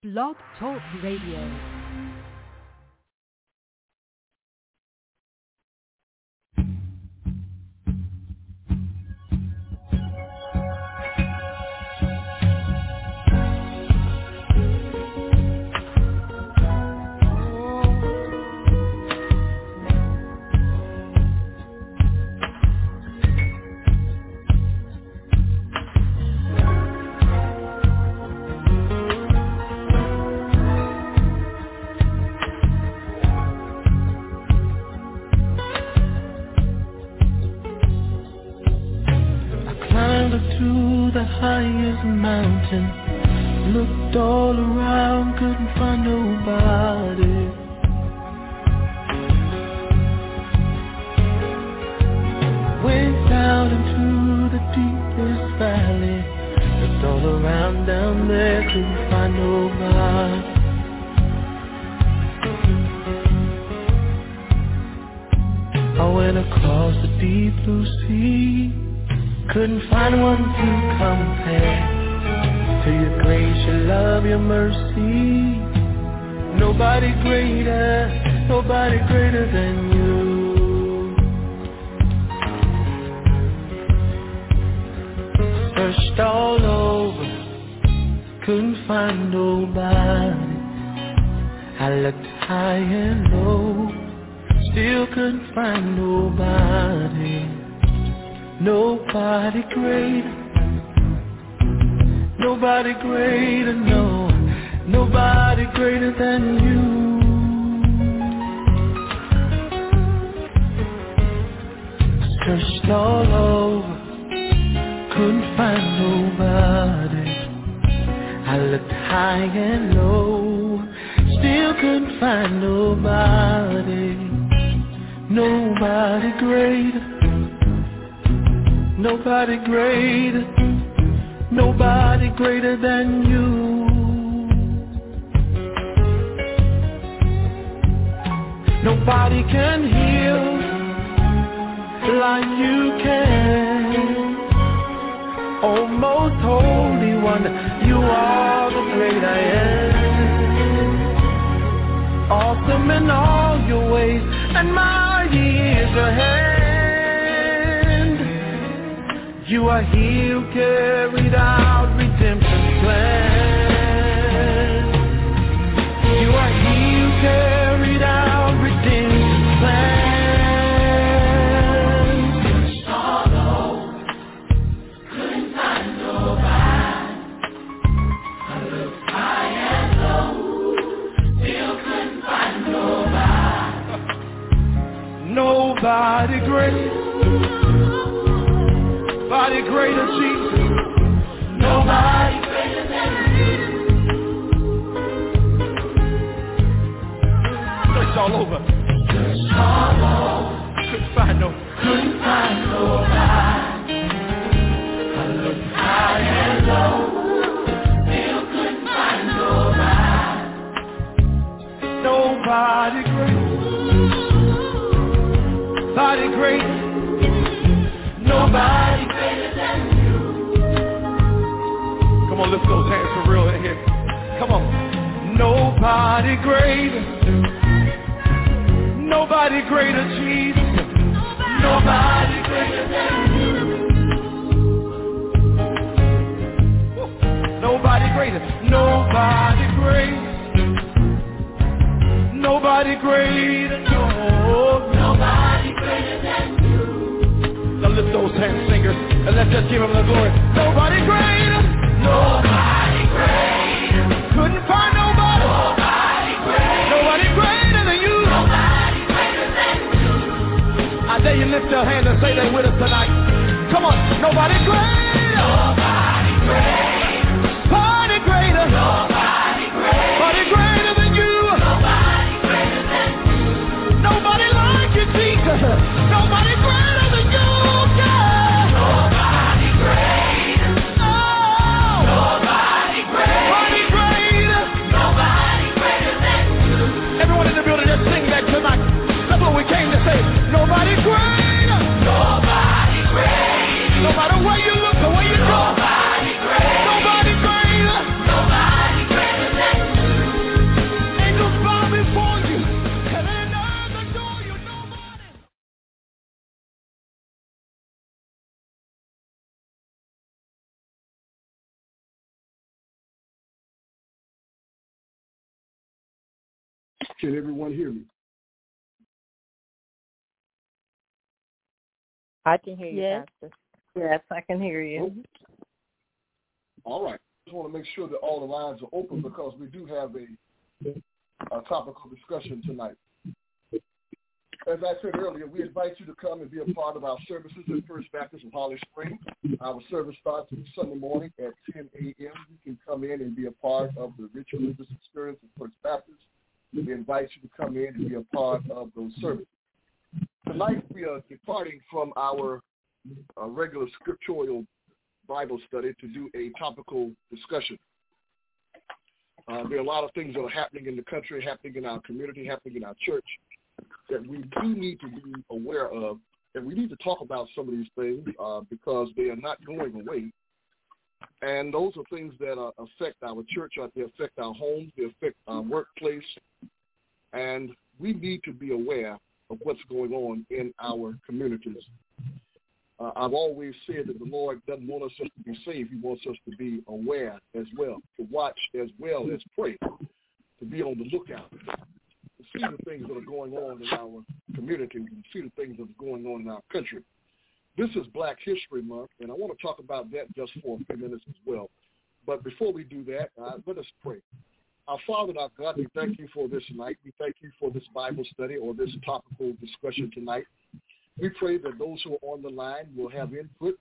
Blog Talk Radio. Highest mountain, looked all around, couldn't find nobody. Went down into the deepest valley, looked all around down there, couldn't find nobody. I went across the deep blue sea, couldn't find one to compare to your grace, your love, your mercy. Nobody greater than you. Searched all over, couldn't find nobody. I looked high and low, still couldn't find nobody. Nobody greater, no, nobody greater than you. Searched all over, couldn't find nobody. I looked high and low, still couldn't find nobody. Nobody greater. Nobody greater than you. Nobody can heal like you can. Oh, most holy one, you are the great I am. Awesome in all your ways, and mighty is your hand. You are he who carried out redemption's plan. You are he who carried out redemption's plan. Searched all over, couldn't find nobody. I looked high and low, still couldn't find nobody. Nobody great. Nobody greater, Jesus. Nobody greater than you. Searched all over. Couldn't find nobody. I looked high and low, still couldn't find nobody. Nobody great. Nobody greater than you. Come on, lift those hands for real in here. Come on. Nobody greater. Nobody greater, Jesus. Nobody greater than you. Nobody greater. Nobody greater. No. Nobody greater than you. Now lift those hands, singers, and let's just give him the glory. Nobody greater. Couldn't find nobody. Nobody greater than you. I dare you lift your hand and say that with us tonight. Come on, nobody greater. Nobody greater. Nobody greater than you. Nobody like you, Jesus. Nobody greater than you. Nobody greater. Oh. Can everyone hear me? I can hear you, yes. Pastor. Yes, I can hear you. Oh. All right. Just want to make sure that all the lines are open because we do have a topical discussion tonight. As I said earlier, we invite you to come and be a part of our services at First Baptist of Holly Springs. Our service starts Sunday morning at 10 a.m. You can come in and be a part of the rich religious experience of First Baptist. We invite you to come in and be a part of those services. Tonight we are departing from our regular scriptural Bible study to do a topical discussion. There are a lot of things that are happening in the country, happening in our community, happening in our church that we do need to be aware of, and we need to talk about some of these things because they are not going away. And those are things that affect our church, they affect our homes, they affect our workplace, and we need to be aware of what's going on in our communities. I've always said that the Lord doesn't want us just to be saved. He wants us to be aware as well, to watch as well as pray, to be on the lookout, to see the things that are going on in our communities and see the things that are going on in our country. This is Black History Month, and I want to talk about that just for a few minutes as well. But before we do that, let us pray. Our Father and our God, we thank you for this night. We thank you for this Bible study or this topical discussion tonight. We pray that those who are on the line will have input,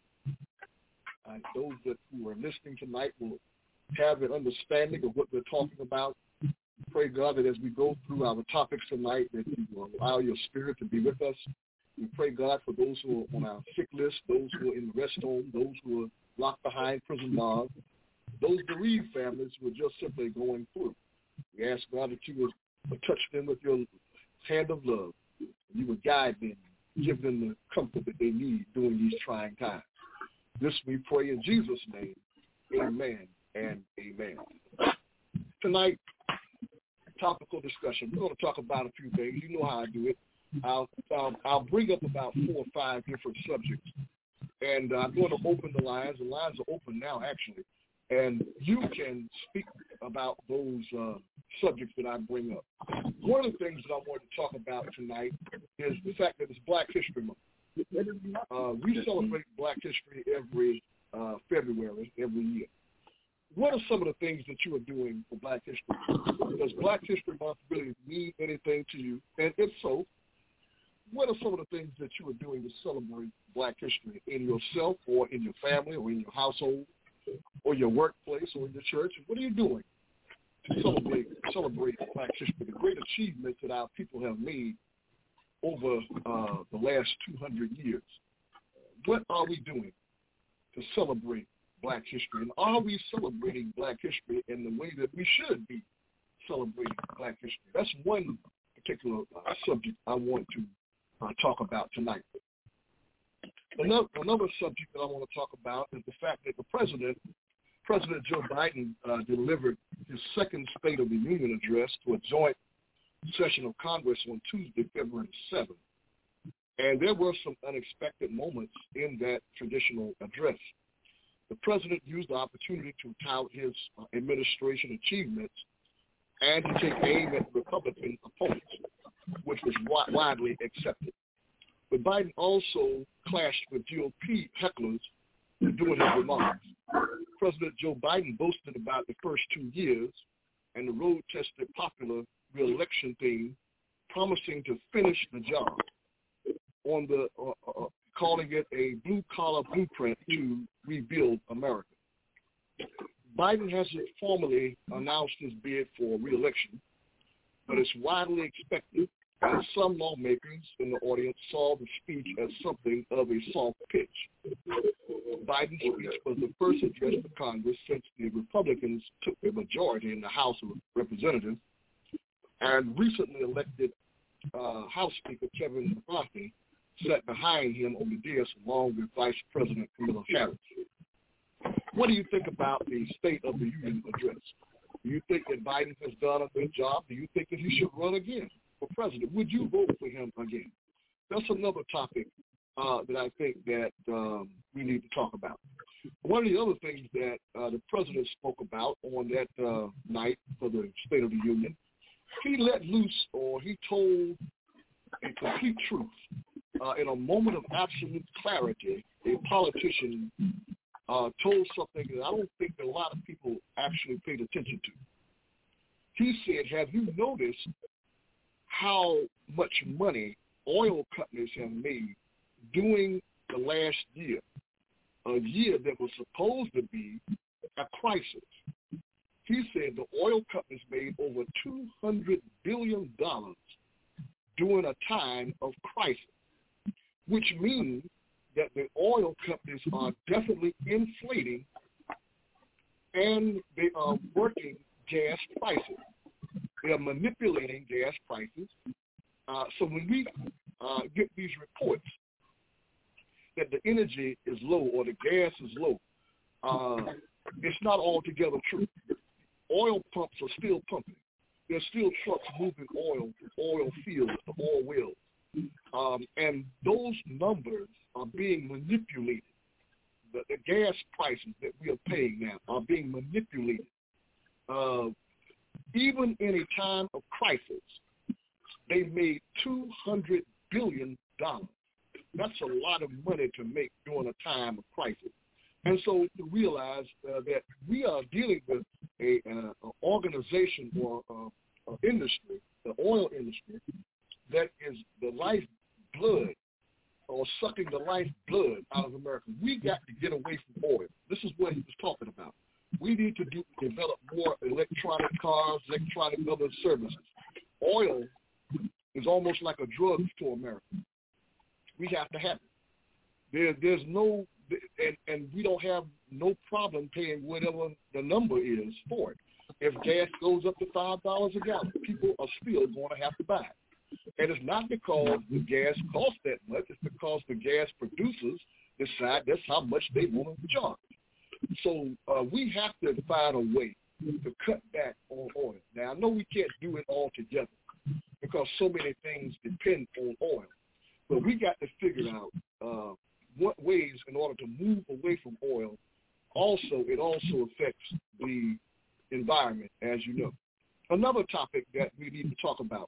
and those who are listening tonight will have an understanding of what we're talking about. Pray, God, that as we go through our topics tonight, that you will allow your Spirit to be with us. We pray, God, for those who are on our sick list, those who are in the rest home, those who are locked behind prison bars, those bereaved families who are just simply going through. We ask, God, that you would touch them with your hand of love. You would guide them, give them the comfort that they need during these trying times. This we pray in Jesus' name. Amen and amen. Tonight, topical discussion. We're going to talk about a few things. You know how I do it. I'll bring up about 4 or 5 different subjects, and I'm going to open the lines. The lines are open now, actually, and you can speak about those subjects that I bring up. One of the things that I want to talk about tonight is the fact that it's Black History Month. We celebrate Black history every February, every year. What are some of the things that you are doing for Black history? Does Black History Month really mean anything to you? And if so, what are some of the things that you are doing to celebrate Black history in yourself or in your family or in your household or your workplace or in your church? What are you doing to celebrate Black history, the great achievements that our people have made over the last 200 years? What are we doing to celebrate Black history? And are we celebrating Black history in the way that we should be celebrating Black history? That's one particular subject I want to talk about tonight. Another subject that I want to talk about is the fact that the President Joe Biden delivered his second State of the Union address to a joint session of Congress on Tuesday, February 7th. And there were some unexpected moments in that traditional address. The President used the opportunity to tout his administration achievements and to take aim at Republican opponents, which was widely accepted. But Biden also clashed with GOP hecklers during his remarks. President Joe Biden boasted about the first 2 years and the road-tested popular re-election theme, promising to finish the job on the calling it a blue-collar blueprint to rebuild America. Biden hasn't formally announced his bid for re-election, but it's widely expected, and some lawmakers in the audience saw the speech as something of a soft pitch. Biden's speech was the first address to Congress since the Republicans took the majority in the House of Representatives, and recently elected House Speaker Kevin McCarthy sat behind him on the dais along with Vice President Kamala Harris. What do you think about the State of the Union address? Do you think that Biden has done a good job? Do you think that he should run again for president? Would you vote for him again? That's another topic that I think that we need to talk about. One of the other things that the president spoke about on that night for the State of the Union he let loose, or he told a complete truth. In a moment of absolute clarity, a politician told something that I don't think that a lot of people actually paid attention to. He said, have you noticed how much money oil companies have made during the last year, a year that was supposed to be a crisis? He said the oil companies made over $200 billion during a time of crisis, which means that the oil companies are definitely inflating and they are working gas prices. They are manipulating gas prices. So when we get these reports that the energy is low or the gas is low, it's not altogether true. Oil pumps are still pumping. There's still trucks moving oil to oil fields, to oil wells. And those numbers are being manipulated. The gas prices that we are paying now are being manipulated. Even in a time of crisis, they made $200 billion. That's a lot of money to make during a time of crisis. And so to realize that we are dealing with an organization or industry, the oil industry, that is the lifeblood or sucking the lifeblood out of America. We got to get away from oil. This is what he was talking about. We need to develop more electronic cars, electronic other services. Oil is almost like a drug for America. We have to have it. There's no, and we don't have no problem paying whatever the number is for it. If gas goes up to $5 a gallon, people are still going to have to buy it. And it's not because the gas costs that much. It's because the gas producers decide that's how much they want to charge. So we have to find a way to cut back on oil. Now, I know we can't do it all together because so many things depend on oil. But we got to figure out what ways in order to move away from oil. It also affects the environment, as you know. Another topic that we need to talk about.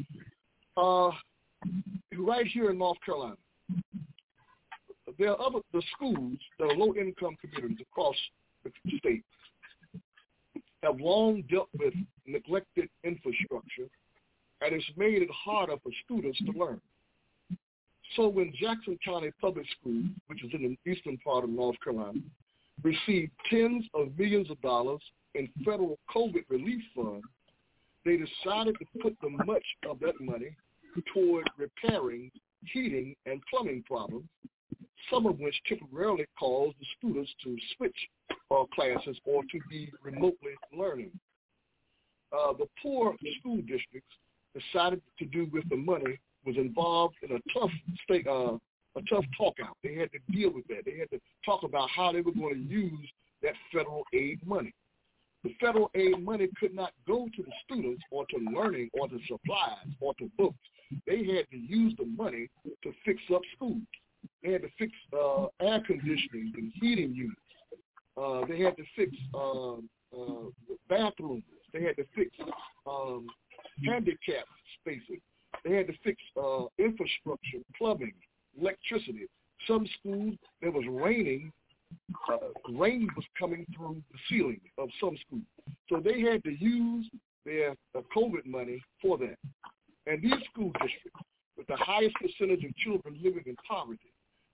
Right here in North Carolina, there are the schools that are low-income communities across the state have long dealt with neglected infrastructure, and it's made it harder for students to learn. So when Jackson County Public Schools, which is in the eastern part of North Carolina, received tens of millions of dollars in federal COVID relief funds, they decided to put much of that money toward repairing heating and plumbing problems, some of which temporarily caused the students to switch classes or to be remotely learning. The poor school districts decided to do with the money was involved in a tough talk out. They had to deal with that. They had to talk about how they were going to use that federal aid money. The federal aid money could not go to the students or to learning or to supplies or to books. They had to use the money to fix up schools. They had to fix air conditioning and heating units. They had to fix bathrooms. They had to fix handicap spaces. They had to fix infrastructure, plumbing, electricity. Some schools, it was raining. Rain was coming through the ceiling of some schools. So they had to use their COVID money for that. And these school districts, with the highest percentage of children living in poverty,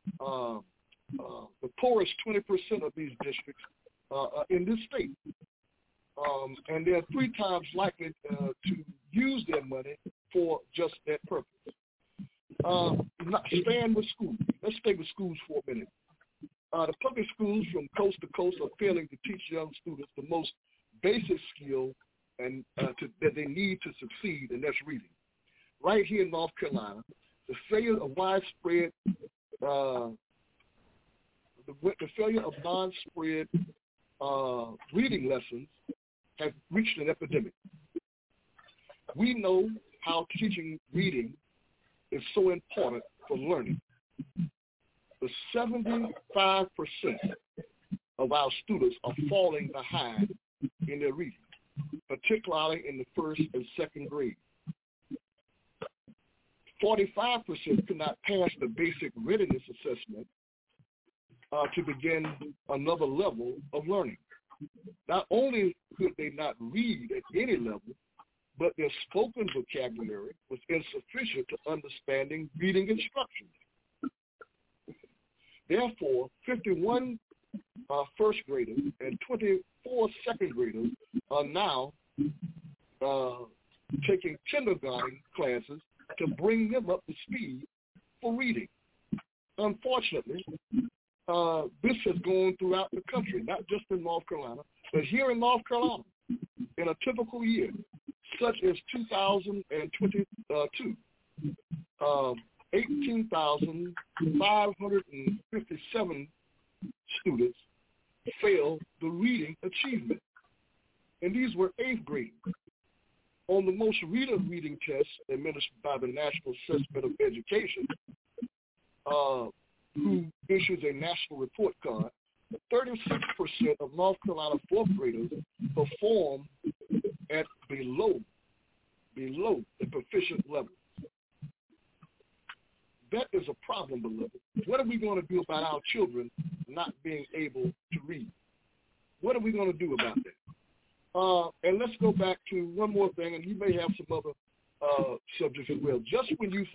the poorest 20% of these districts are in this state. And they're 3 times likely to use their money for just that purpose. Staying with schools. Let's stay with schools for a minute. The public schools from coast to coast are failing to teach young students the most basic skill and that they need to succeed, and that's reading. Right here in North Carolina, the failure of widespread, the failure of non-spread reading lessons has reached an epidemic. We know how teaching reading is so important for learning. The 75% of our students are falling behind in their reading. particularly in the first and second grade. 45% could not pass the basic readiness assessment to begin another level of learning. Not only could they not read at any level, but their spoken vocabulary was insufficient to understanding reading instructions. Therefore, 51 first graders and 24 second graders are now taking kindergarten classes to bring them up to speed for reading. Unfortunately, this has gone throughout the country, not just in North Carolina, but here in North Carolina, in a typical year, such as 2022, 18,557 students failed the reading achievement. And these were 8th graders. On the most recent reading test administered by the National Assessment of Education, who issues a national report card, 36% of North Carolina 4th graders perform at below the proficient level. That is a problem, beloved. What are we going to do about our children not being able to read? What are we going to do about that? And let's go back to one more thing, and you may have some other subjects as well. Just when you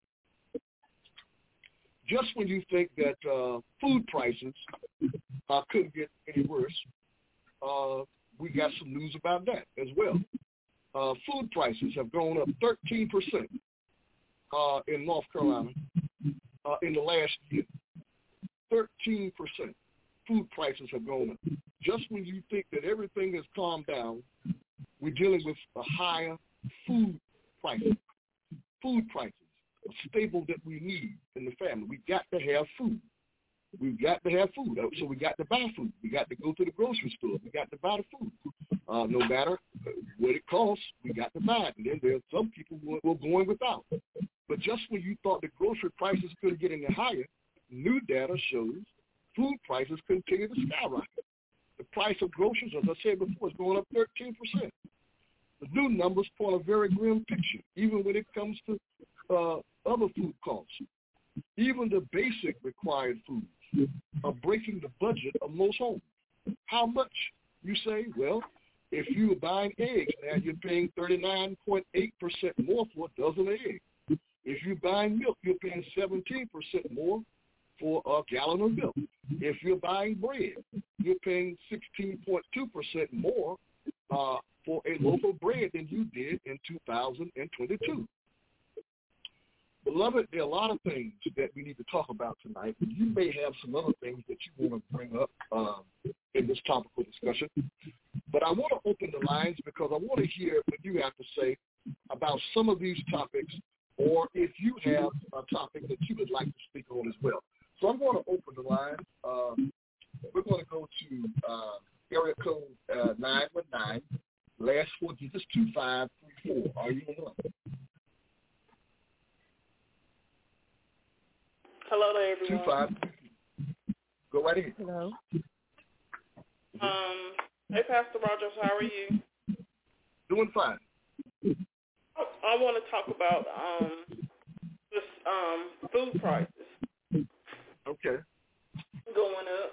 think that food prices couldn't get any worse, we got some news about that as well. Food prices have gone up 13% in North Carolina in the last year. 13% food prices have gone up. Just when you think that everything has calmed down, we're dealing with a higher food prices. Food prices, a staple that we need in the family. We got to have food. We've got to have food. So we got to buy food. We got to go to the grocery store. We got to buy the food. No matter what it costs, we got to buy it. And then there are some people who are going without. But just when you thought the grocery prices couldn't get any higher, new data shows food prices continue to skyrocket. The price of groceries, as I said before, is going up 13%. The new numbers point a very grim picture, even when it comes to other food costs. Even the basic required foods are breaking the budget of most homes. How much? You say, well, if you're buying eggs now, you're paying 39.8% more for a dozen of eggs. If you're buying milk, you're paying 17% more for a gallon of milk. If you're buying bread, you're paying 16.2% more for a loaf of bread than you did in 2022. Beloved, there are a lot of things that we need to talk about tonight. You may have some other things that you want to bring up in this topical discussion. But I want to open the lines because I want to hear what you have to say about some of these topics, or if you have a topic that you would like to speak on as well. So I'm going to open the line. We're going to go to area code 919, last four digits 2534. Are you on the line? Hello to everyone. 25. Go right ahead. Hello. Hey, Pastor Rogers, how are you? Doing fine. I want to talk about this food prices. Okay. Going up.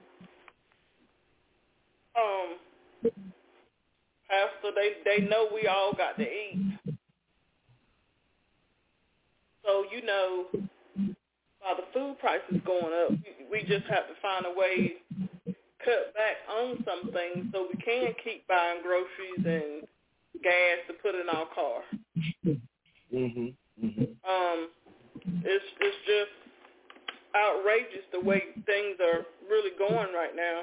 Pastor, they know we all got to eat. So, you know, while the food prices going up, we just have to find a way cut back on some things so we can keep buying groceries and gas to put in our car. It's just outrageous the way things are really going right now.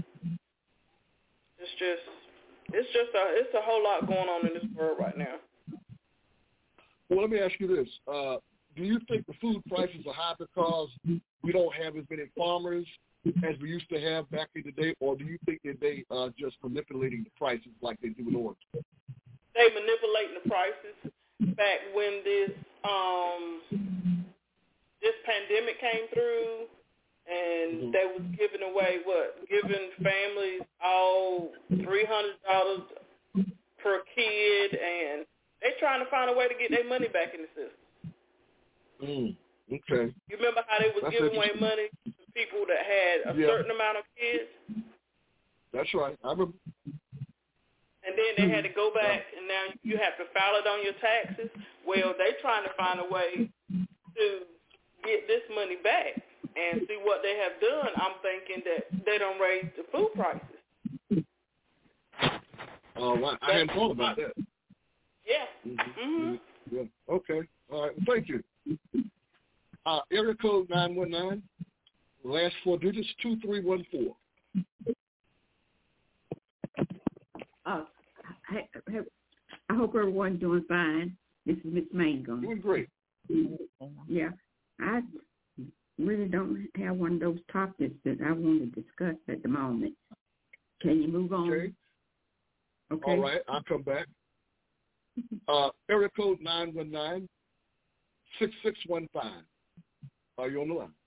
It's a whole lot going on in this world right now. Well, let me ask you this. Do you think the food prices are high because we don't have as many farmers as we used to have back in the day, or do you think that they are just manipulating the prices like they do in Oregon? They manipulating the prices. Back when this pandemic came through, and they was giving families all $300 per kid, and they're trying to find a way to get their money back in the system. Okay. You remember how they was giving away money to people that had a certain amount of kids? That's right. I remember. And then they had to go back, and now you have to file it on your taxes. Well, they're trying to find a way to get this money back and see what they have done. I'm thinking that they don't raise the food prices. Right. I hadn't thought about that. Yeah. Yeah. Okay. All right. Well, thank you. Area code 919, last 4 digits, 2314. I hope everyone's doing fine. This is Miss Mangum. Doing great. Yeah. I really don't have one of those topics that I want to discuss at the moment. Can you move on? Okay. Okay. All right. I'll come back. Area code 919, 6615. Are you on the line?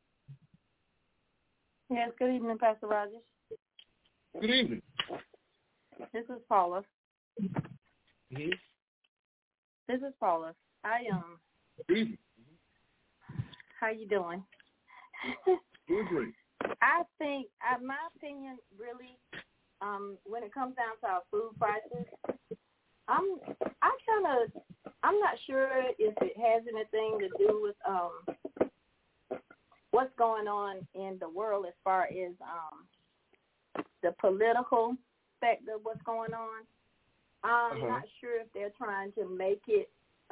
Yes, good evening, Pastor Rogers. Good evening. This is Paula. Mm-hmm. This is Paula. Good evening. How you doing? Doing great. I think, my opinion, really, when it comes down to our food prices, I'm not sure if it has anything to do with what's going on in the world as far as the political aspect of what's going on. I'm not sure if they're trying to make it,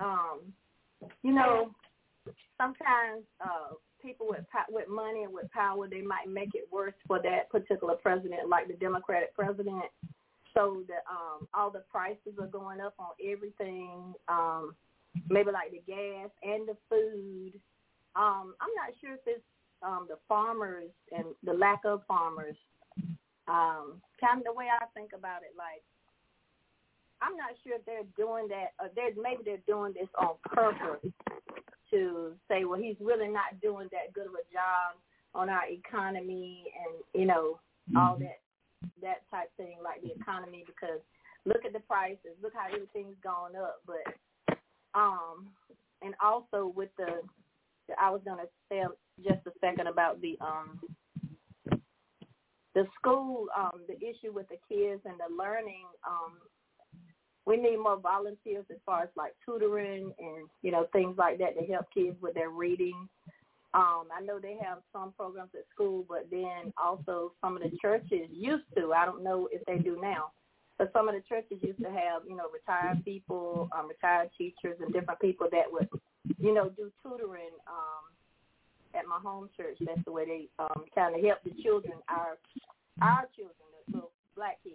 sometimes people with money and with power, they might make it worse for that particular president, like the Democratic president, so that all the prices are going up on everything, maybe like the gas and the food. I'm not sure if it's the farmers and the lack of farmers. Kind of the way I think about it, like, I'm not sure if they're doing that. Maybe they're doing this on purpose to say, well, he's really not doing that good of a job on our economy and, all that type thing, like the economy, because look at the prices, look how everything's gone up. But, and also with I was going to say just a second about the school, the issue with the kids and the learning. We need more volunteers as far as like tutoring and, things like that to help kids with their reading. I know they have some programs at school, but then also some of the churches used to, I don't know if they do now, but some of the churches used to have, retired people, retired teachers and different people that would, do tutoring at my home church. That's the way they kind of help the children, our children, the little black kids,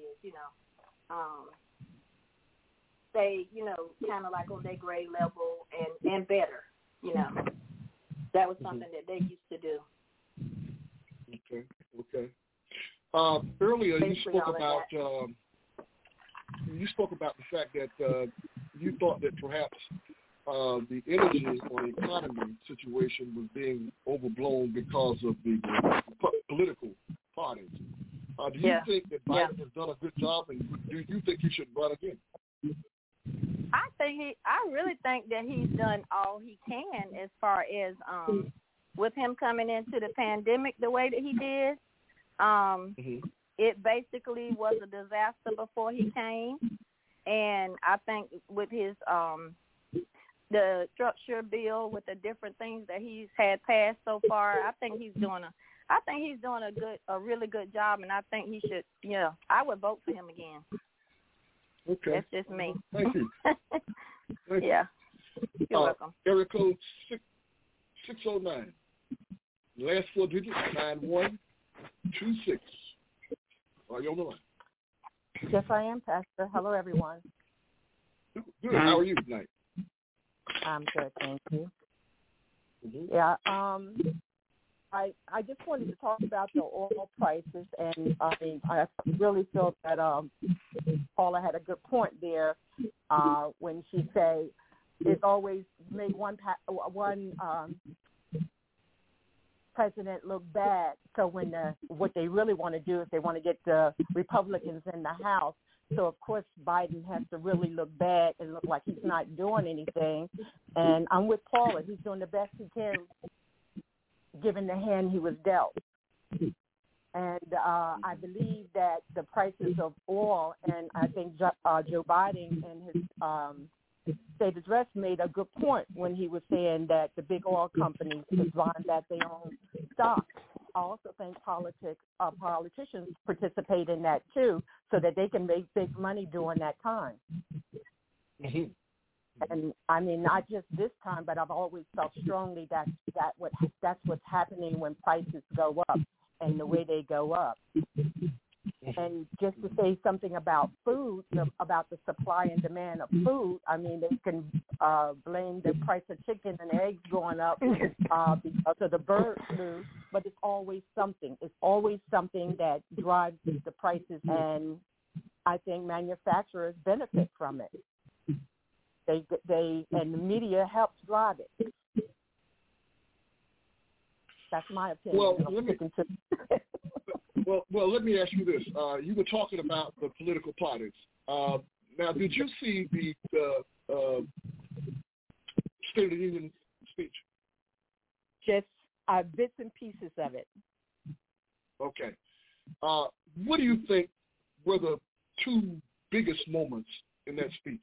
stay, kind of like on their grade level and better, That was something that they used to do. Okay. Earlier you spoke about the fact that you thought that perhaps the energy or the economy situation was being overblown because of the political parties. Do you think that Biden has done a good job, and do you think he should run again? I really think that he's done all he can as far as with him coming into the pandemic the way that he did. It basically was a disaster before he came, and I think with his the structure bill with the different things that he's had passed so far, I think he's doing a really good job, and I think he should. I would vote for him again. Okay. That's just me. Thank you. Yeah. You're welcome. Area code 609. Last 4 digits, 9126. Are you on the line? Yes, I am, Pastor. Hello, everyone. Good. How are you tonight? I'm good, thank you. Mm-hmm. Yeah, I just wanted to talk about the oil prices, and I really feel that Paula had a good point there when she said it's always made one president look bad. So when what they really want to do is they want to get the Republicans in the House So, of course, Biden has to really look bad and look like he's not doing anything. And I'm with Paula. He's doing the best he can, given the hand he was dealt. And I believe that the prices of oil, and I think Joe Biden in his state address made a good point when he was saying that the big oil companies is buying back their own stock. I also think politicians participate in that too, so that they can make big money during that time. Mm-hmm. And I mean, not just this time, but I've always felt strongly that's what's happening when prices go up and the way they go up. And just to say something about food, about the supply and demand of food, I mean, they can blame the price of chicken and eggs going up because of the bird flu, but it's always something. It's always something that drives the prices, and I think manufacturers benefit from it. They and the media helps drive it. That's my opinion. Well, let me ask you this. You were talking about the political parties. Now, did you see the State of the Union speech? Just bits and pieces of it. Okay. What do you think were the two biggest moments in that speech?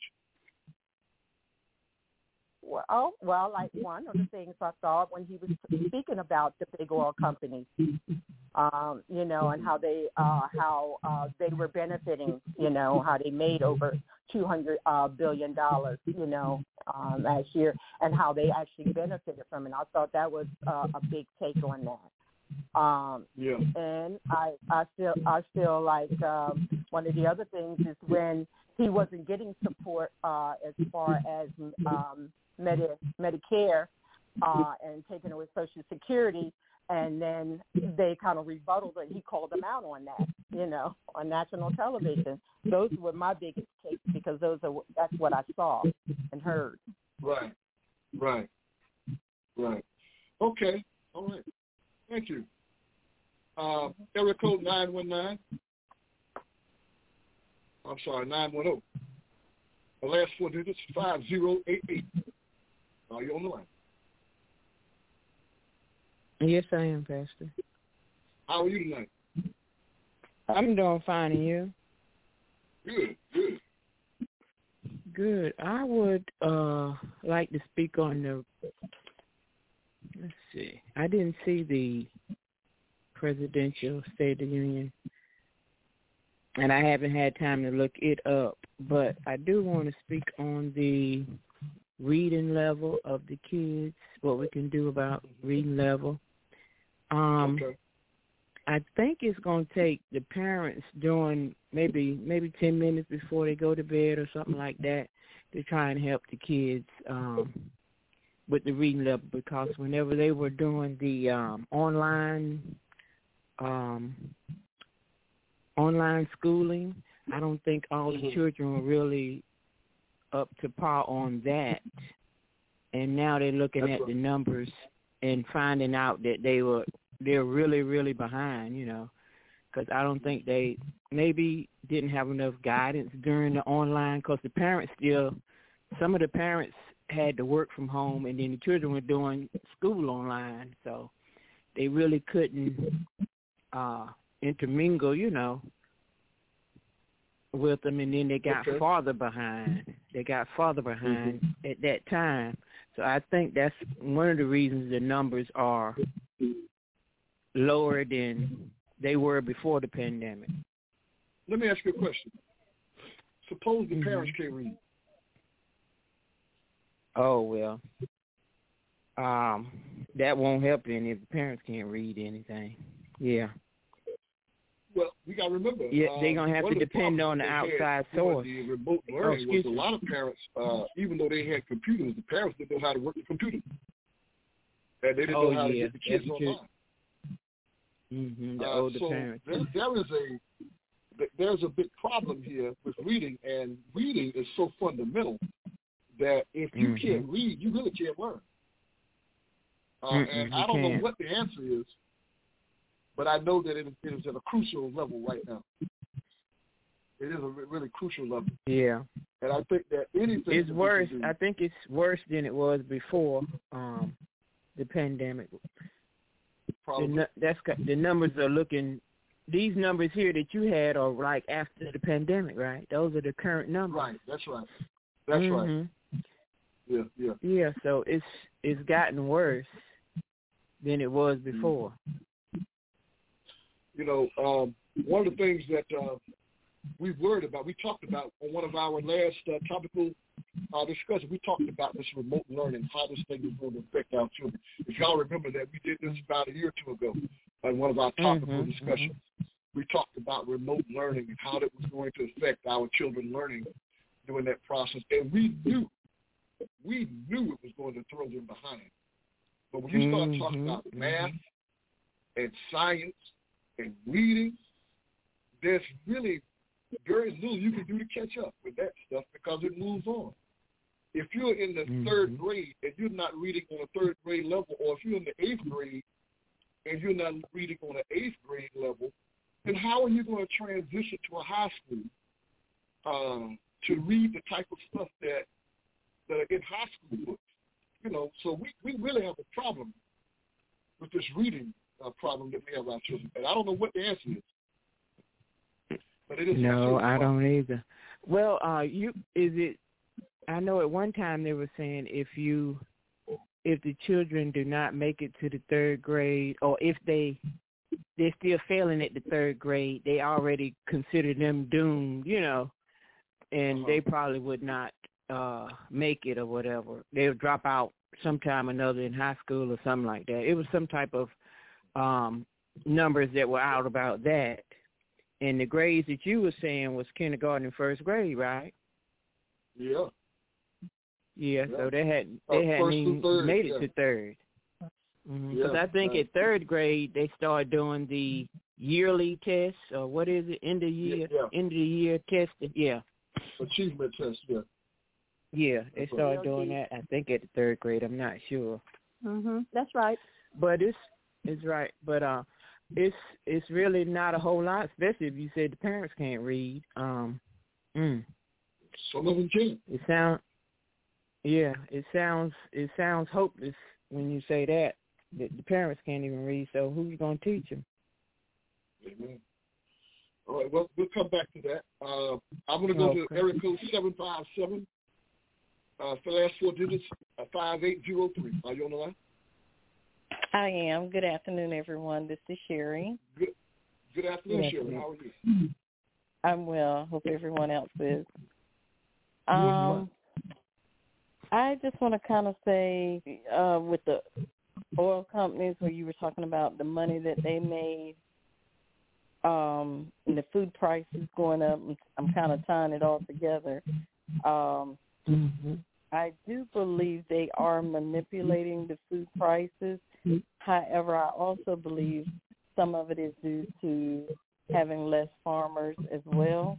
Well, like one of the things I thought when he was speaking about the big oil companies, you know, and how they were benefiting, you know, how they made over $200 billion, you know, last year, and how they actually benefited from it. I thought that was a big take on that. Yeah. And I feel like one of the other things is when he wasn't getting support as far as Medicare and taking away Social Security, and then they kind of rebutted it. He called them out on that, you know, on national television. Those were my biggest takes because that's what I saw and heard. Right. Okay. All right. Thank you. Area code 919. I'm sorry, 910. The last four digits, 5088. Are you on the line? Yes, I am, Pastor. How are you tonight? I'm doing fine, and you? Good. I would like to speak on let's see. I didn't see the presidential State of the Union, and I haven't had time to look it up, but I do want to speak on the reading level of the kids, what we can do about reading level. Okay. I think it's going to take the parents doing maybe 10 minutes before they go to bed or something like that to try and help the kids with the reading level, because whenever they were doing the online schooling, I don't think all the children were really up to par on that. And now they're looking at the numbers and finding out that they're really, really behind, you know, because I don't think they maybe didn't have enough guidance during the online, because some of the parents had to work from home, and then the children were doing school online, so they really couldn't intermingle, you know, with them, and then they got farther behind. At that time. So I think that's one of the reasons the numbers are lower than they were before the pandemic. Let me ask you a question. Suppose the parents can't read. Oh, well, that won't help any if the parents can't read anything. Yeah. Well, we got to remember. Yeah, they're going to have to depend on the outside source. The remote learning was a lot of parents, even though they had computers, the parents didn't know how to work the computer. And they didn't know how to get the kids online. The older parents. There's a big problem here with reading, and reading is so fundamental that if you can't read, you really can't learn. And I don't know what the answer is, but I know that it is at a crucial level right now. It is a really crucial level. Yeah. And I think that anything it's worse. Do, I think it's worse than it was before the pandemic. Probably. The numbers are looking. These numbers here that you had are like after the pandemic, right? Those are the current numbers. Right. That's right. That's right. Yeah. Yeah. So it's gotten worse than it was before. You know, one of the things that we've worried about, we talked about on one of our last topical discussions, we talked about this remote learning, how this thing is going to affect our children. If y'all remember that, we did this about a year or two ago on one of our topical discussions. We talked about remote learning and how that was going to affect our children learning during that process. And we knew it was going to throw them behind. But when you start talking about math and science and reading, there's really very little you can do to catch up with that stuff because it moves on. If you're in the third grade and you're not reading on a third grade level, or if you're in the 8th grade and you're not reading on an 8th grade level, then how are you going to transition to a high school to read the type of stuff that are in high school books? You know, so we really have a problem with this reading problem that we have our children. And I don't know what the answer is. But it is no, I don't either. Well, I know at one time they were saying if the children do not make it to the 3rd grade, or if they're still failing at the 3rd grade, they already consider them doomed, you know, and they probably would not make it or whatever. They'll drop out sometime or another in high school or something like that. It was some type of numbers that were out about that. And the grades that you were saying was kindergarten and 1st grade, right? Yeah. Yeah, so they hadn't even made it to 3rd. Because I think at 3rd grade they started doing the yearly tests, or what is it, end of the year testing. Yeah. Achievement test. Yeah. Yeah, they started doing that. I think at the 3rd grade. I'm not sure. That's right. But it's right. But it's really not a whole lot, especially if you said the parents can't read. Some of them can't. It sounds hopeless when you say that the parents can't even read. So who's going to teach them? Amen. All right. Well, we'll come back to that. I'm going to go to area code 757. For the last 4 digits, 5803. Are you on the line? I am. Good afternoon, everyone. This is Sherry. Good afternoon, Sherry. How are you? I'm well. Hope everyone else is. I just want to kind of say with the oil companies where you were talking about the money that they made and the food prices going up, I'm kind of tying it all together. I do believe they are manipulating the food prices. However, I also believe some of it is due to having less farmers as well.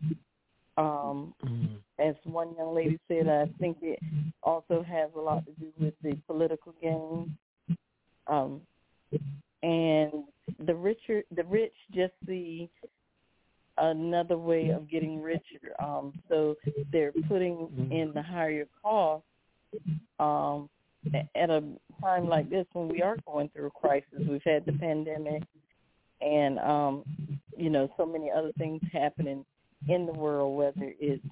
As one young lady said, I think it also has a lot to do with the political gain. And the rich just see another way of getting richer. So they're putting in the higher cost at a time like this when we are going through a crisis. We've had the pandemic and, so many other things happening in the world, whether it's,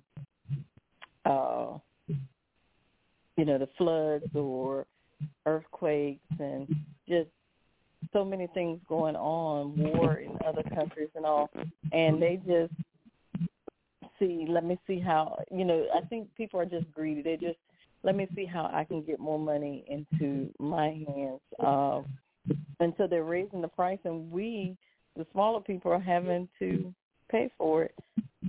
the floods or earthquakes and just so many things going on, war in other countries and all, and they just let me see how, I think people are just greedy. They just, let me see how I can get more money into my hands. And so they're raising the price, and we, the smaller people, are having to pay for it.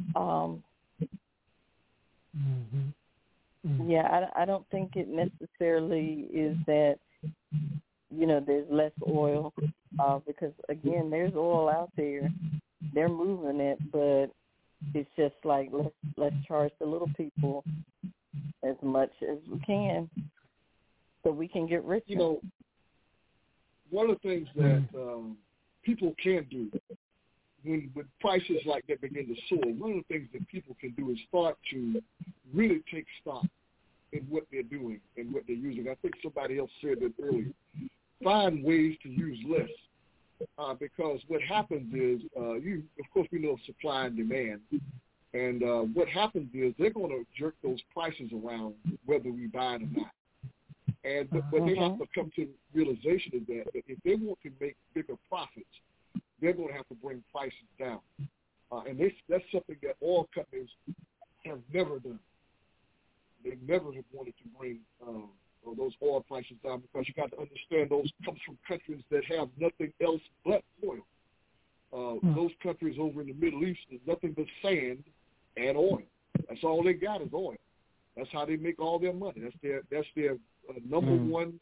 Yeah, I don't think it necessarily is that, there's less oil because, again, there's oil out there. They're moving it, but it's just like let's charge the little people as much as we can so we can get richer. One of the things that people can do when prices like that begin to soar, one of the things that people can do is start to really take stock in what they're doing and what they're using. I think somebody else said that earlier. Find ways to use less. Because what happens is, of course, we know supply and demand, and what happens is they're going to jerk those prices around whether we buy it or not. And but they have to come to the realization of that if they want to make bigger profits, they're going to have to bring prices down. And that's something that oil companies have never done. They never have wanted to bring those oil prices down, because you got to understand those comes from countries that have nothing else but oil. Those countries over in the Middle East is nothing but sand and oil. That's all they got is oil. That's how they make all their money. That's their number one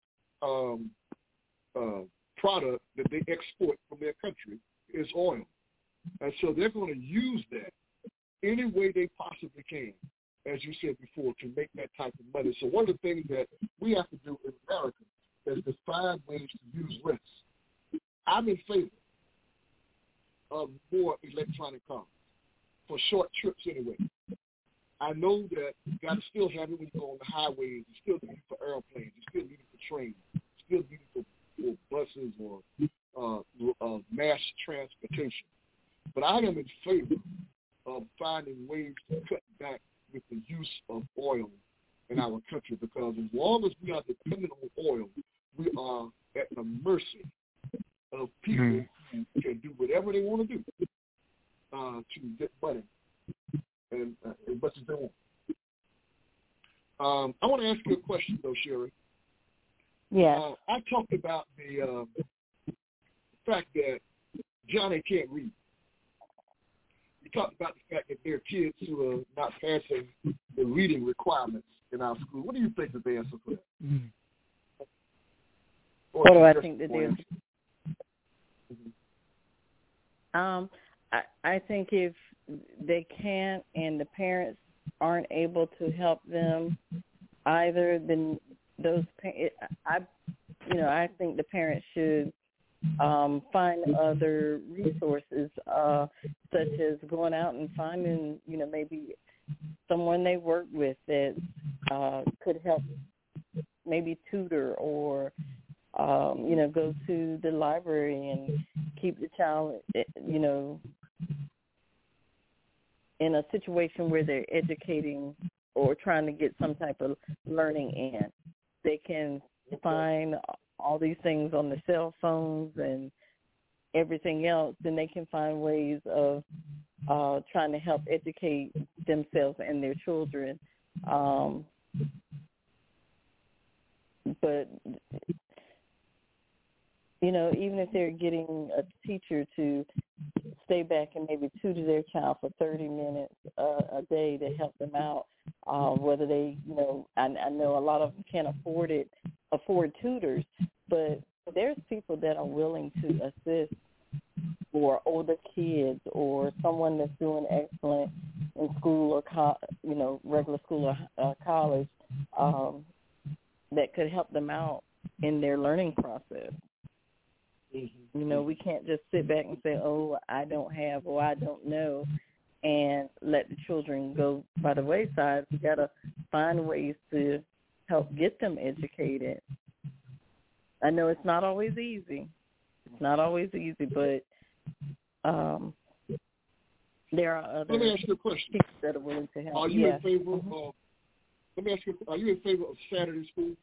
product that they export from their country is oil. And so they're going to use that any way they possibly can, as you said before, to make that type of money. So one of the things that we have to do in America is to find ways to use less. I'm in favor of more electronic cars for short trips anyway. I know that you got to still have it when you go on the highways. You still need it for airplanes. You still need it for trains. You still need it for buses or mass transportation. But I am in favor of finding ways to cut back with the use of oil in our country, because as long as we are dependent on oil, we are at the mercy of people who can do whatever they want to do to get money and as much as they want. I want to ask you a question, though, Sherry. Yeah. I talked about the fact that Johnny can't read. We talked about the fact that there are kids who are not passing the reading requirements in our school. What do you think is the answer for that? What do I think that they're... I think if they can't and the parents aren't able to help them either, then I think the parents should find other resources, such as going out and finding, maybe someone they work with that could help, maybe tutor or, go to the library and keep the child, in a situation where they're educating or trying to get some type of learning in. They can find all these things on the cell phones and everything else, then they can find ways of trying to help educate themselves and their children. But, even if they're getting a teacher to stay back and maybe tutor their child for 30 minutes a day to help them out, whether they, I know a lot of them can't afford tutors, but there's people that are willing to assist for older kids or someone that's doing excellent in school or, regular school or college, that could help them out in their learning process. We can't just sit back and say, oh, I don't have or I don't know, and let the children go by the wayside. We got to find ways to help get them educated. I know it's not always easy. But there are other people that are willing to help. Are you in favor of, let me ask you, are you in favor of Saturday school?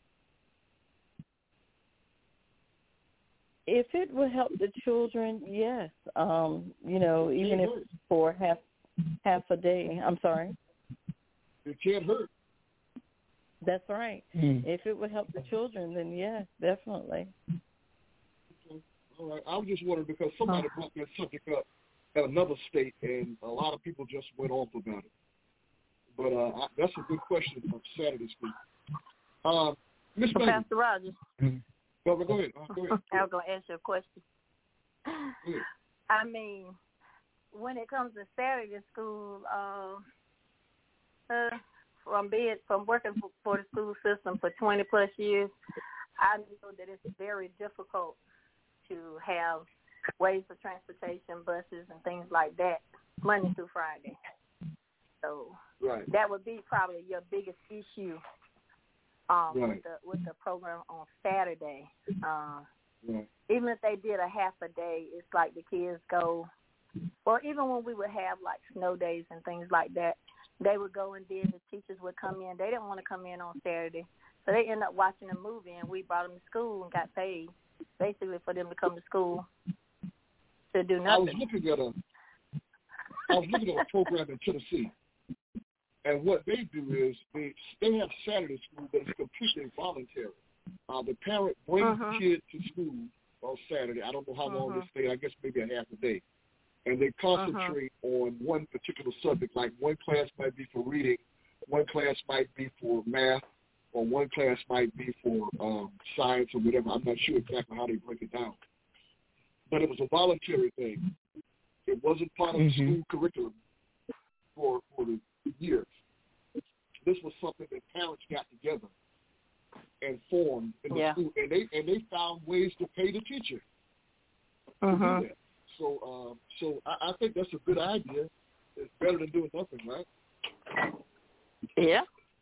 If it will help the children, yes. Even if for half a day. I'm sorry. It can't hurt. That's right. If it would help the children, then yes, definitely. Okay. All right. I was just wondering because somebody brought that subject up at another state, and a lot of people just went off about it. But that's a good question from Saturday school. Ms. Pastor Rogers. Go ahead. I was going to ask you a question. I mean, when it comes to Saturday school, from working for the school system for 20 plus years, I know that it's very difficult to have ways of transportation, buses and things like that, Monday through Friday. So that would be probably your biggest issue with the program on Saturday. Even if they did a half a day, it's like the kids go, or even when we would have like snow days and things like that, they would go and then the teachers would come in. They didn't want to come in on Saturday, so they ended up watching a movie, and we brought them to school and got paid basically for them to come to school to do nothing. I was looking at a program in Tennessee, and what they do is they have Saturday school, but it's completely voluntary. The parent brings the kid to school on Saturday. I don't know how long they stay. I guess maybe a half a day. And they concentrate on one particular subject. Like one class might be for reading, one class might be for math, or one class might be for science or whatever. I'm not sure exactly how they break it down. But it was a voluntary thing. It wasn't part of the school curriculum for the year. This was something that parents got together and formed in the school, and they found ways to pay the teacher to do that. So I think that's a good idea. It's better than doing nothing, right? Yeah.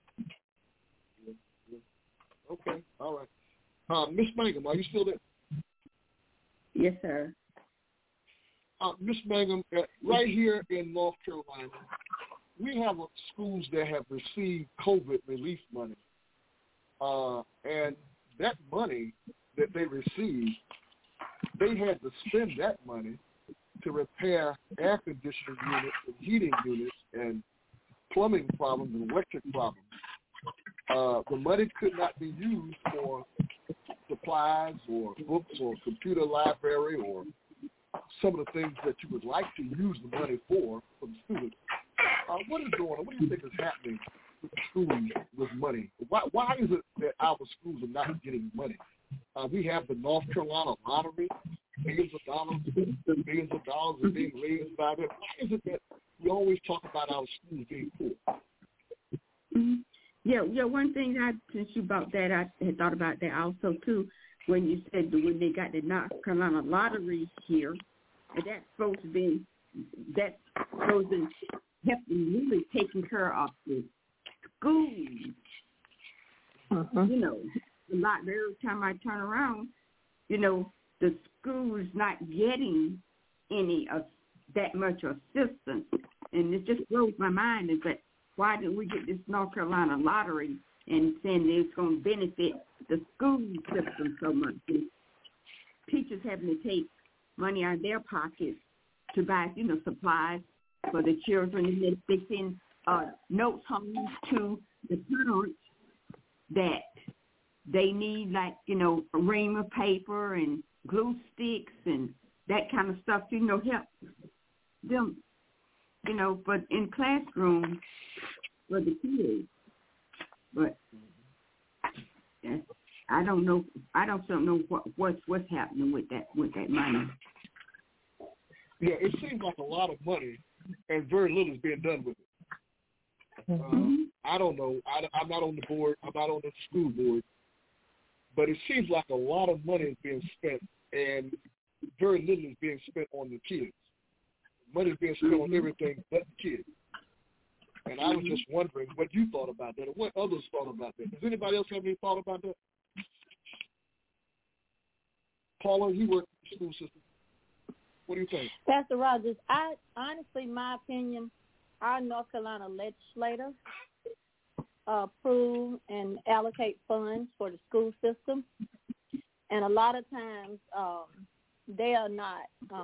Okay, all right. Miss Mangum, are you still there? Yes, sir. Miss Mangum, right here in North Carolina, we have schools that have received COVID relief money. And that money that they received, they had to spend that money to repair air conditioning units and heating units and plumbing problems and electric problems. The money could not be used for supplies or books or computer library or some of the things that you would like to use the money for the students. What is going on? What do you think is happening with schools with money? Why is it that our schools are not getting money? We have the North Carolina lottery, millions of dollars are being raised by them. Why is it that we always talk about our schools being poor? Yeah. One thing since you brought that, I had thought about that also too. When you said when they got the North Carolina lottery here, and that's supposed to help them really taking care of the schools. You know, a lot. Every time I turn around, you know, the school is not getting any that much assistance, and it just blows my mind. Is that why did we get this North Carolina lottery and saying it's going to benefit the school system so much? And teachers having to take money out of their pockets to buy, you know, supplies for the children, and then they send notes home to the parents that they need, like, you know, a ream of paper and glue sticks and that kind of stuff, you know, help them, you know, but in classrooms for the kids. But I don't know. I don't know what's happening with that money. Yeah, it seems like a lot of money, and very little is being done with it. I don't know. I'm not on the board. I'm not on the school board. But it seems like a lot of money is being spent, and very little is being spent on the kids. Money is being spent on everything but the kids. And I was just wondering what you thought about that, or what others thought about that. Does anybody else have any thought about that? Paula, you work in the school system. What do you think? Pastor Rogers, honestly, my opinion, our North Carolina legislators approve and allocate funds for the school system. And a lot of times they are not,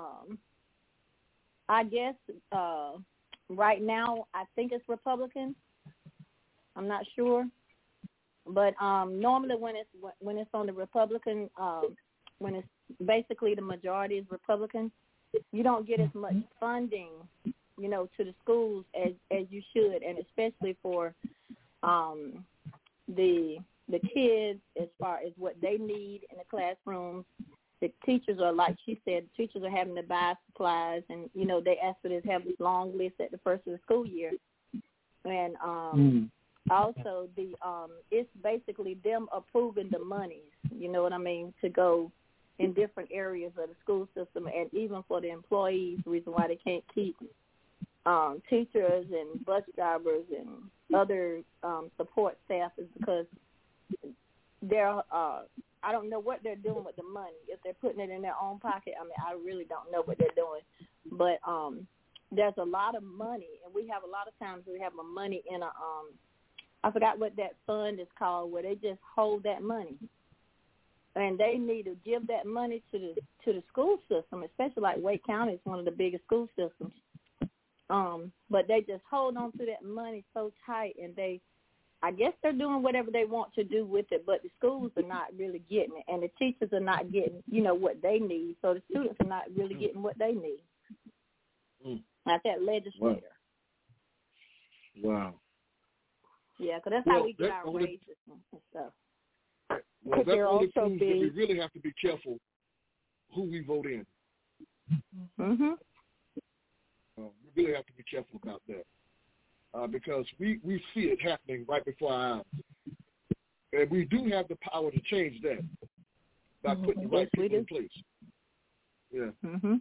I guess, right now I think it's Republican. I'm not sure. But normally when it's on the Republican, when it's basically the majority is Republican, you don't get as much funding, you know, to the schools as you should, and especially for the kids as far as what they need in the classrooms. The teachers are, like she said, the teachers are having to buy supplies, and, you know, they ask for this, have this long list at the first of the school year. And also it's basically them approving the monies, you know what I mean, to go in different areas of the school system, and even for the employees, the reason why they can't keep teachers and bus drivers and other support staff is because they're I don't know what they're doing with the money. If they're putting it in their own pocket, I mean, I really don't know what they're doing. But there's a lot of money, and we have a lot of times we have money in a I forgot what that fund is called, where they just hold that money, and they need to give that money to the school system, especially like Wake County is one of the biggest school systems. But they just hold on to that money so tight, and I guess they're doing whatever they want to do with it, but the schools are not really getting it, and the teachers are not getting, what they need, so the students are not really getting what they need. Like that legislator. Wow. Yeah, because that's how we get our raises and stuff. Well, that only proves that we really have to be careful who we vote in. Mm-hmm. We really have to be careful about that. Because we see it happening right before our eyes. And we do have the power to change that by putting the right people in place. Yeah. Mm-hmm.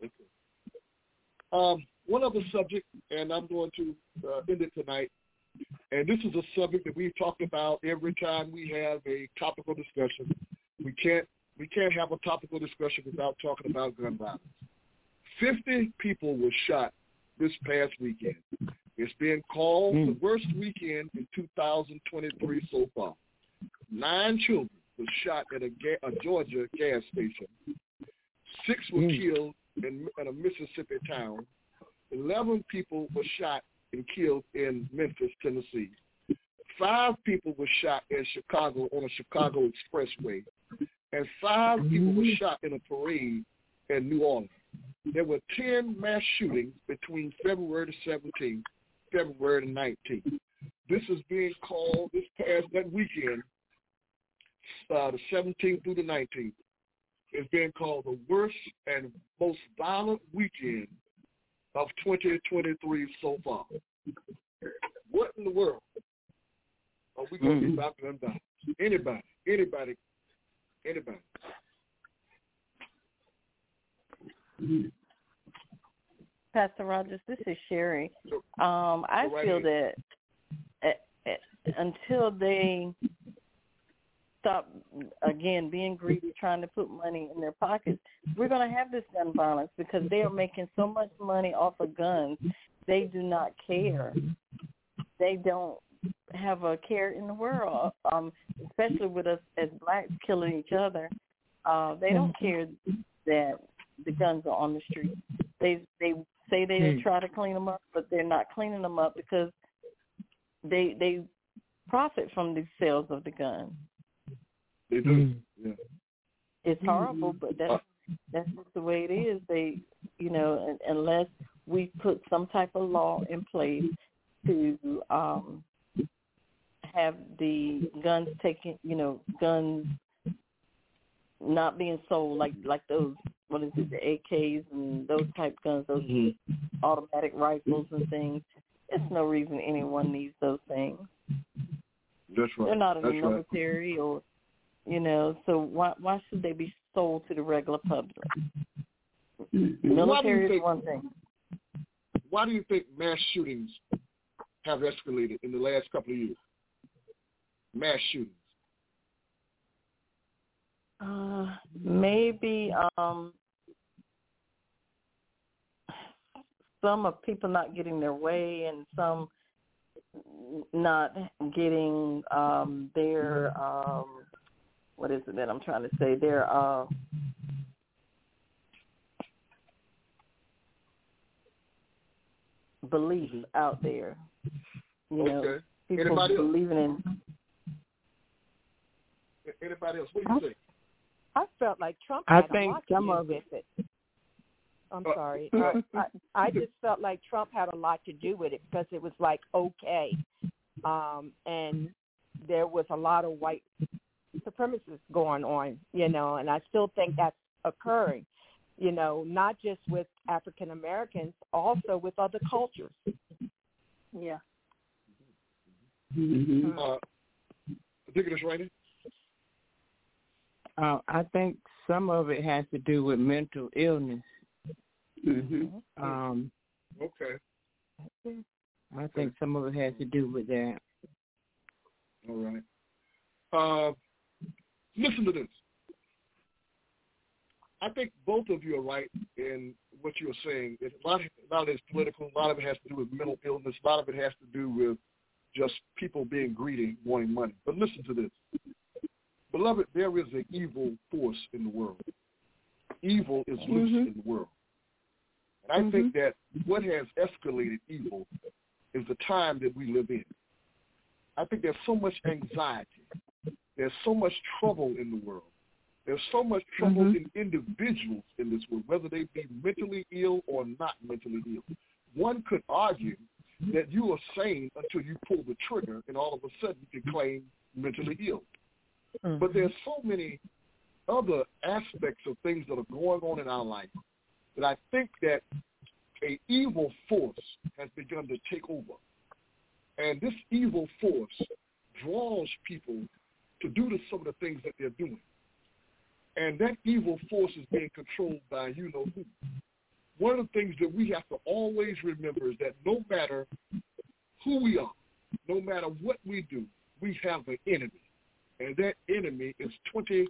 One other subject, and I'm going to end it tonight, and this is a subject that we've talked about every time we have a topical discussion. We can't have a topical discussion without talking about gun violence. 50 people were shot this past weekend. It's been called the worst weekend in 2023 so far. 9 children were shot at a Georgia gas station. 6 were killed in a Mississippi town. 11 people were shot and killed in Memphis, Tennessee. 5 people were shot in Chicago on a Chicago expressway. And 5 people were shot in a parade in New Orleans. There were 10 mass shootings between February the 17th, February the 19th. This is being called, that weekend, the 17th through the 19th, is being called the worst and most violent weekend of 2023 so far. What in the world are we going to be about gun violence? Anybody. Pastor Rogers, this is Sherry. I feel that until they stop, again, being greedy, trying to put money in their pockets, we're going to have this gun violence because they are making so much money off of guns. They do not care. They don't have a care in the world, especially with us as blacks killing each other. They don't care that the guns are on the street. They say they try to clean them up, but they're not cleaning them up because they profit from the sales of the gun. They do. Yeah. It's horrible, but that's just the way it is. They, unless we put some type of law in place to have the guns taken, guns not being sold like those, what is it, the AKs and those type guns, those automatic rifles and things. There's no reason anyone needs those things. That's right. They're not in the military or, so why should they be sold to the regular public? Military is one thing. Why do you think mass shootings have escalated in the last couple of years? Mass shootings. Maybe some of people not getting their way and some not getting their what is it that I'm trying to say? Their belief out there. People Anybody believing in. Anybody else? What do you think? I felt like Trump I had think a lot to some do of with it. I'm sorry. I just felt like Trump had a lot to do with it because it was like, okay. And there was a lot of white supremacists going on, and I still think that's occurring, not just with African Americans, also with other cultures. Yeah. I think it's right. I think some of it has to do with mental illness. Mm-hmm. Okay. I think some of it has to do with that. All right. Listen to this. I think both of you are right in what you're saying. A lot of it is political. A lot of it has to do with mental illness. A lot of it has to do with just people being greedy, wanting money. But listen to this. Beloved, there is an evil force in the world. Evil is loose in the world. And I think that what has escalated evil is the time that we live in. I think there's so much anxiety. There's so much trouble in the world. There's so much trouble in individuals in this world, whether they be mentally ill or not mentally ill. One could argue that you are sane until you pull the trigger, and all of a sudden you can claim mentally ill. But there's so many other aspects of things that are going on in our life that I think that an evil force has begun to take over. And this evil force draws people to do some of the things that they're doing. And that evil force is being controlled by you-know-who. One of the things that we have to always remember is that no matter who we are, no matter what we do, we have an enemy. And that enemy is 24/7.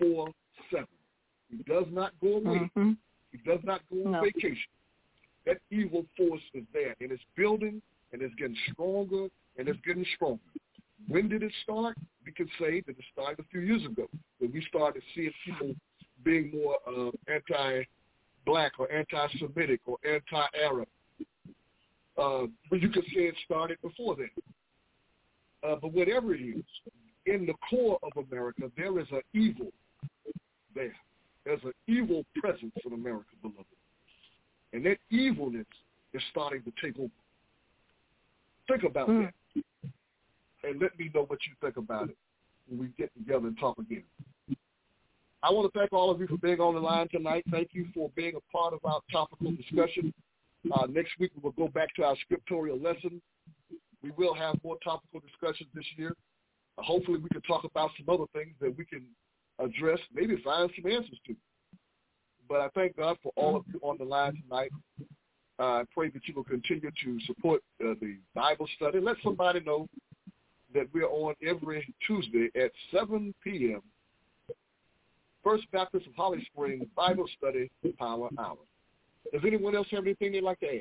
He does not go away. He does not go on vacation. That evil force is there, and it's building, and it's getting stronger, and it's getting stronger. When did it start? We can say that it started a few years ago, when we started seeing people being more anti-black or anti-Semitic or anti-Arab. But you could say it started before then. But whatever it is, in the core of America, there is an evil there. There's an evil presence in America, beloved. And that evilness is starting to take over. Think about that. And let me know what you think about it when we get together and talk again. I want to thank all of you for being on the line tonight. Thank you for being a part of our topical discussion. Next week, we will go back to our scriptorial lesson. We will have more topical discussions this year. Hopefully, we can talk about some other things that we can address, maybe find some answers to. But I thank God for all of you on the line tonight. I pray that you will continue to support the Bible study. Let somebody know that we're on every Tuesday at 7 p.m. First Baptist of Holly Springs Bible Study Power Hour. Does anyone else have anything they'd like to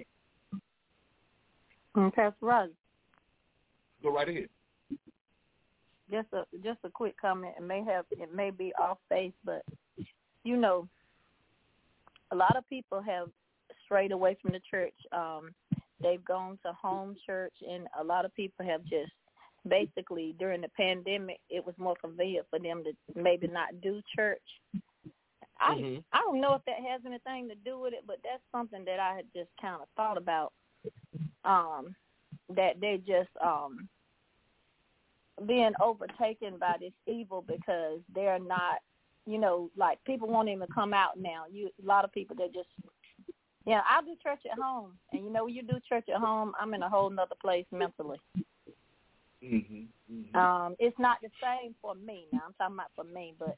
add? Pastor Roger. Go right ahead. Just a quick comment. It may be off base, but you know, a lot of people have strayed away from the church. They've gone to home church, and a lot of people have just basically during the pandemic, it was more convenient for them to maybe not do church. I don't know if that has anything to do with it, but that's something that I had just kind of thought about. That they just being overtaken by this evil because they're not, you know, like people won't even come out now. A lot of people that just, I do church at home, and when you do church at home, I'm in a whole nother place mentally. It's not the same for me. Now I'm talking about for me, but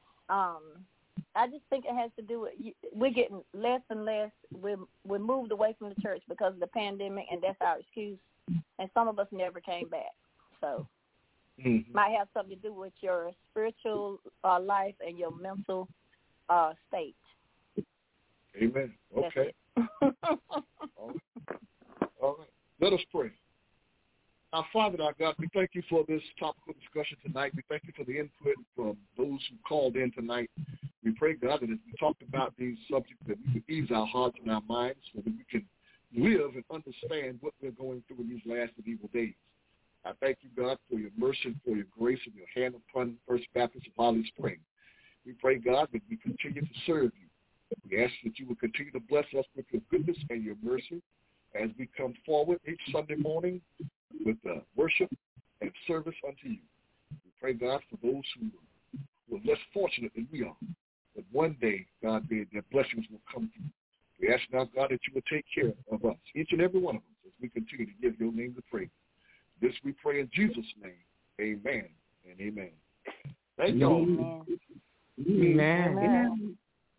I just think it has to do with we're getting less and less. We're moved away from the church because of the pandemic, and that's our excuse. And some of us never came back. So might have something to do with your spiritual life and your mental state. Amen. Okay. All right. Let us pray. Our Father, our God, we thank you for this topical discussion tonight. We thank you for the input from those who called in tonight. We pray, God, that as we talked about these subjects, that we would ease our hearts and our minds so that we can live and understand what we're going through in these last and evil days. I thank you, God, for your mercy and for your grace and your hand upon First Baptist of Holly Springs. We pray, God, that we continue to serve you. We ask that you will continue to bless us with your goodness and your mercy as we come forward each Sunday morning with worship and service unto you. We pray, God, for those who are less fortunate than we are, that one day, God, their blessings will come through. We ask now, God, that you will take care of us, each and every one of us, as we continue to give your name the praise. This we pray in Jesus' name. Amen and amen. Thank you all. Amen. Amen.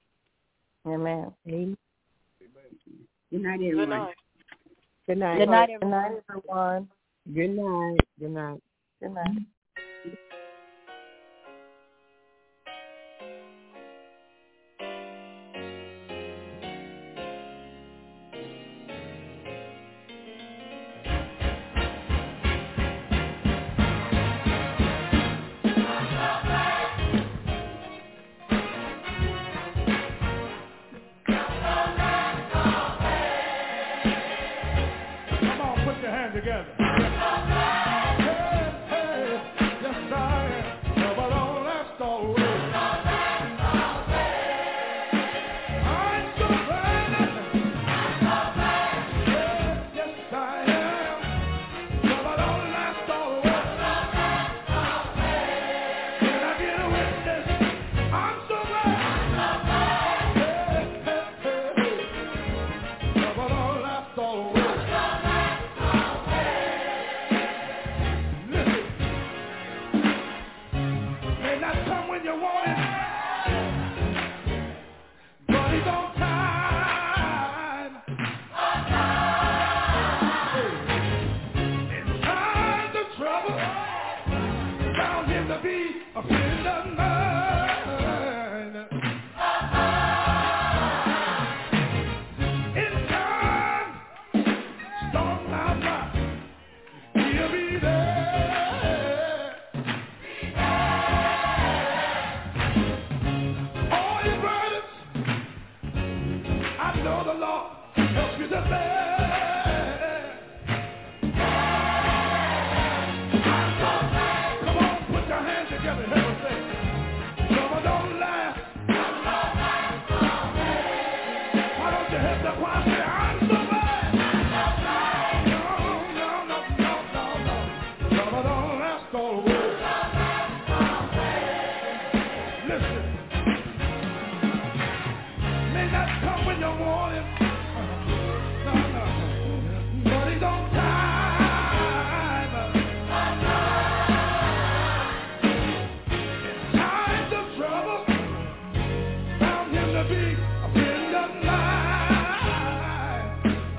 Amen. Amen. Good night, everyone. Good night. Good night, everyone. Good night. Good night. Good night.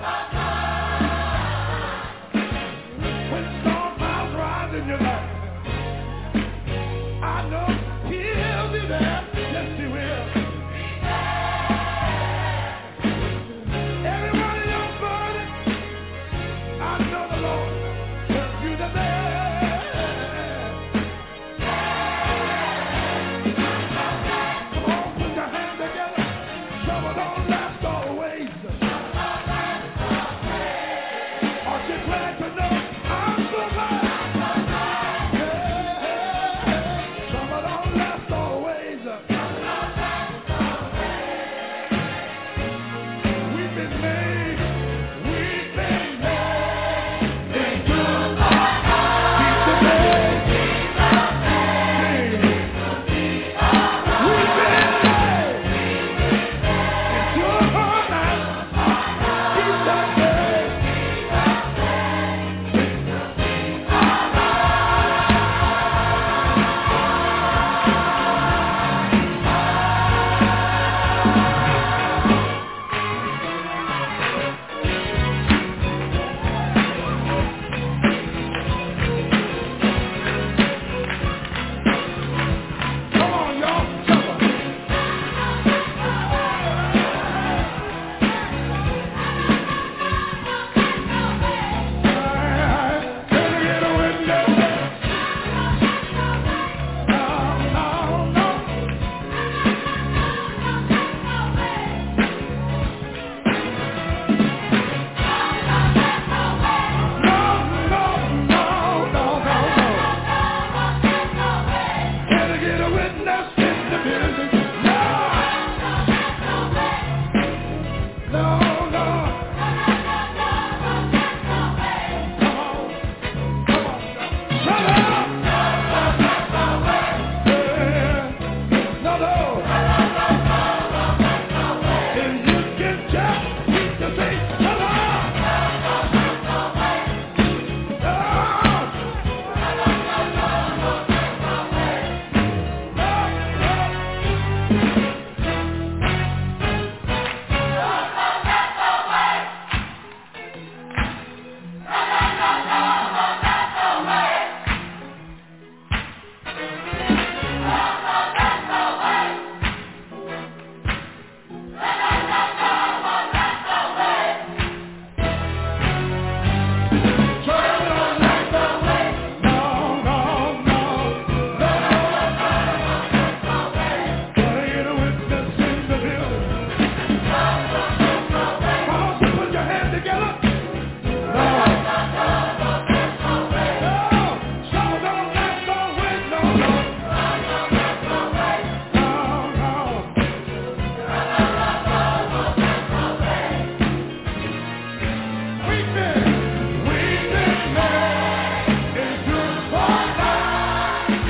When storm clouds rise in your life,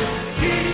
He